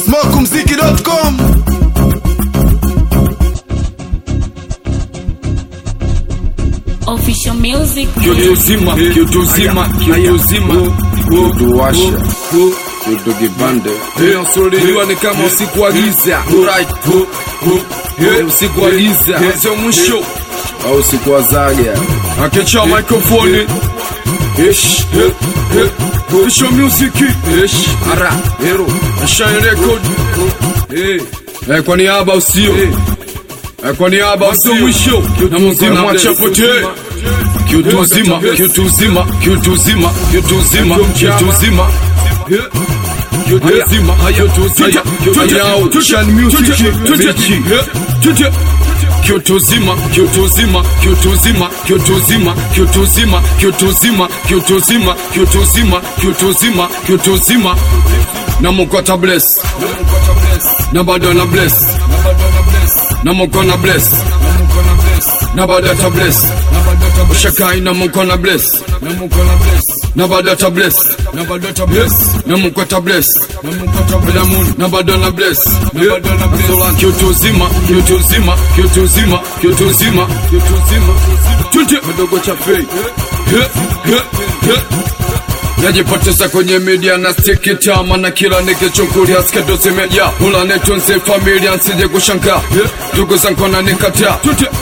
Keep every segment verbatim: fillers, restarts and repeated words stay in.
smoke mziki dot com. Official music. Kyoto zima, Kyoto zima, Kyoto zima. Kyoto washa, Kyoto gibande. Hiyo ni kama usiku wa giza. Right. Usiku wa giza. Sio mwisho. Au usiku wa zaga. Akecha microphone. Ish. Official music. Ish. Ara. Hero. Shine record. Eh. Eh, kwa niaba usio. Eh, kwa niaba usio mwisho. Na mzima mwacha potee. Kyoto zima, Kyoto zima, Kyoto zima, Kyoto zima, Kyoto zima. Kyoto zima, Kyoto zima, Kyoto shine music. Kyoto zima, Kyoto zima, Kyoto zima, Kyoto zima, Kyoto zima, Kyoto zima, Kyoto zima, Kyoto zima, Kyoto zima, Kyoto zima. Na mukota bless, na bado na bless, na mukona bless, na bado ta bless. Ushakai na mukona bless, na mukona bless, na bado ta bless, na bado ta bless, na mukota bless, na mukota bless, na bado na bless, na bado na bless. Kyoto zima, Kyoto zima, Kyoto zima, Kyoto zima, Kyoto zima. Tunte mdogo cha fei. Najipoteza kwenye media na stiki tama na kila nikichungulia skedo zimeja. Hula netunze familia nsije kushangaa. Ndugu zangu wananikataa.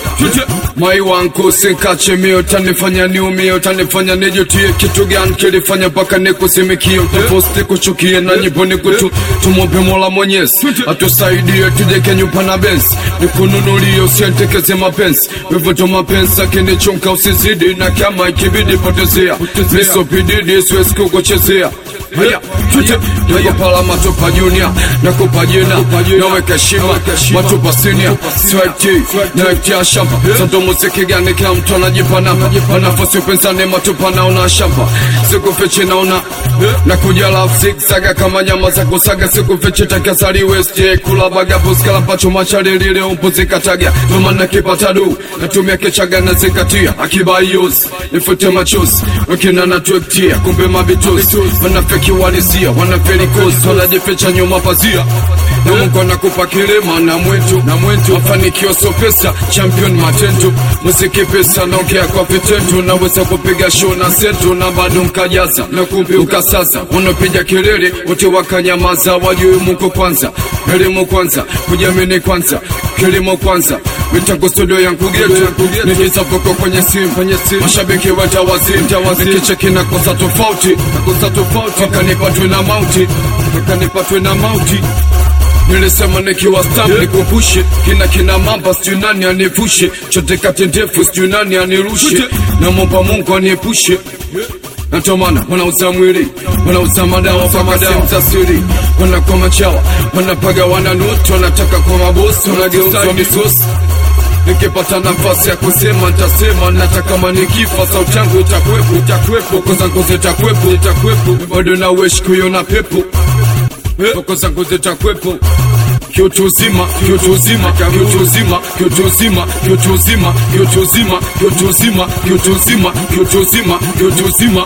Mai wangu sinkache mio utanifanya niumie, utanifanya nijutie. Kitu gani kilifanya mpaka nikusimikie, utaposti kuchukie na nyimbo nikutu. Tumombe Mola Mwenyezi atusaidie tujenge nyumba na benzi, nikununulie usientekeze mapenzi. Wevuto mapenzi akinichunga usizidi, na kama ikibidi potezea. Miso pididi siwezi kukuchezea. Haya, tute, nakupa matupa junior, nakupa jina, naweka shima, matupa senior, swag T, naektia shamba. Santo musiki gani kila mtu anajipana, wanafasi upensane matupa naona shamba. Siku fichi naona, nakuja love zigzaga kama nyama za kusaga. Siku fichi takasari west, kula baga puskala pacho machari lile umpuzi kataga. Noma nakipata du, natumia kechaga na zikatia. Akiba yos, nifute machos, wakina na tuektia, kumbe mabitos. Wanafeki walisia, wanafeli kozi, wanajificha nyuma pazia. Na mungu nakupa kilema na mwentu, na mwentu mafanikio so pesa, champion matendo. Musiki pesa naongea kwa vitendo, naweza kupiga show na seto na bado mkajaza. Na kumbe ukasaza, unapiga kelele, wote wakanyamaza. Wajue mungu kwanza, elimu kwanza, kujamini kwanza, kilimo kwanza. Mitango studio yangu geto, nikiza voko kwenye simu, mashabiki weta wazimu. Nikicheki na kosa tofauti, na kosa tofauti. Waka nipatwe na mauti, waka nipatwe na mauti. Nilisema nikiwa stamp nikupushe, kina kina mamba siju nani anivushe. Chote kati ndefu siju nani anirushe, na momba mungu aniepushe. Natomana, wanauza mwili, wanauza madawa, famasimu za siri. Wanakwa machawa, wanapaga wananutu, wanataka kwa mabosi, wanageuzwa misosi. Nikipata nafasi ya kusema nitasema, nataka manikifa sauti yangu itakwepo, itakwepo, koza zangu zitakwepo, itakwepo. Bado na wish kuiona pepo, koza zangu zitakwepo. Kyoto zima, Kyoto zima, Kyoto zima, Kyoto zima, Kyoto zima, Kyoto zima, Kyoto zima, Kyoto zima, Kyoto zima, Kyoto zima.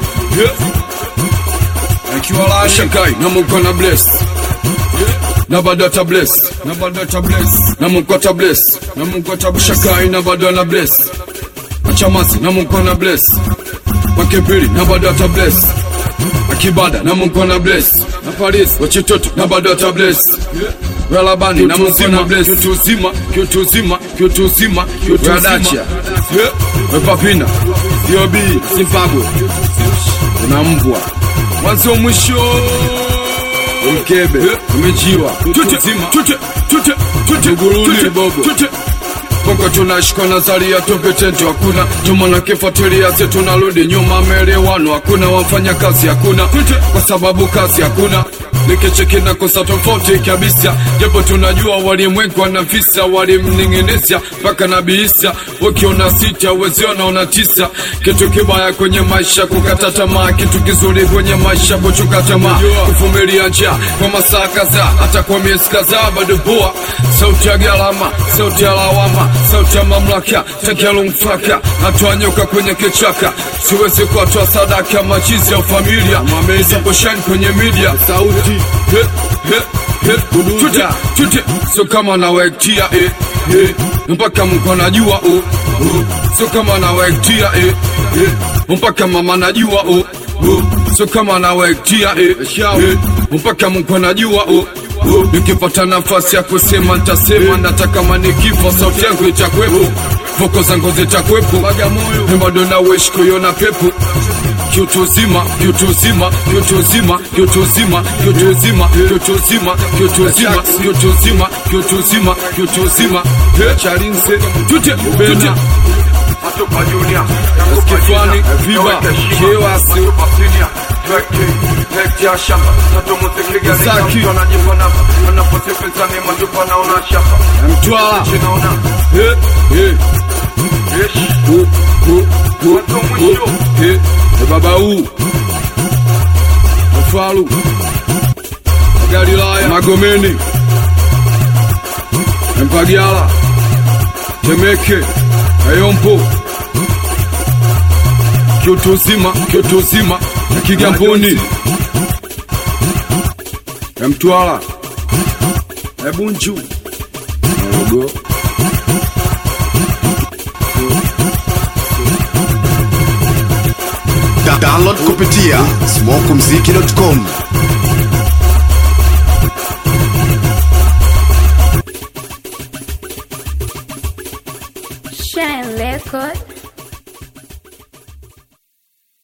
Akiwa la shakai na mungu na bless, na bado ta bless, na bado ta bless, na mungu ta bless, na mungu ta shakai na bado na bless. Achamasi na mungu na bless, wakepili na bado ta bless. Akibada na mungu na bless, na Paris wachitoto na bado ta bless. Welabani na mungu na bless. Kyoto zima, Kyoto zima, Kyoto zima, Kyoto zima. Wepapina, Yobi, Zimbabwe, unambwa mwanzo mwisho. Mkebe, umejiwa. Tute, tute, tute, tute, tute, bobo. Bongo tunashika nazaria tupetento hakuna. Tumana kifuatilia zetu tunarudi nyuma, melewano hakuna, wafanya kazi hakuna. Kwa sababu kazi hakuna. Nikicheki na kosa tofauti kabisa, japo tunajua walimwengu wanafisa, walimninginisha mpaka nabiisa. Ukiona sita uwezi ona tisa. Kitu kibaya kwenye maisha kukata tamaa, kitu kizuri kwenye maisha kuchuka tamaa. Kuvumilia njaa kwa masaa kadhaa, hata kwa miezi kadhaa bado poa. Sauti ya gharama, sauti ya lawama, sauti ya mamlaka, takialo mfaka. Hatua nyoka kwenye kichaka, siwezi kuatoa sadaka machizi ya familia. Mameza poshine kwenye media, sauti he, he. eh, tute, tute. So kama nawektia eh, eh, mpaka mko najua oh, oh. So kama nawektia eh, eh, mpaka mama najua oh, oh. So kama nawektia eh, eh, mpaka mko najua oh. Oh, nikipata nafasi ya kusema nitasema, nataka kama nikifa sauti yangu itakwepo, voko zangu zitakwepo, bado na wish kuiona pepo. Kyoto zima, Kyoto zima, Kyoto zima, Kyoto zima, Kyoto zima, Kyoto zima, Kyoto zima, Kyoto zima, Kyoto zima, Kyoto zima. Chalinze, tute, tute. Atopa Junior, Skifani, Viva, Kiewasi, Zaki, Mtwala, eh, eh, oh, oh, oh, oh, eh, baba huu, Mfalu, Galilaya, Magomeni, Mpagiala, Temeke, Ayompo, Kyoto zima, Kyoto zima, Kigamboni, Mtwala, Ebunju, Morogo. Download kupitia smoke mziki dot com. Shine Record.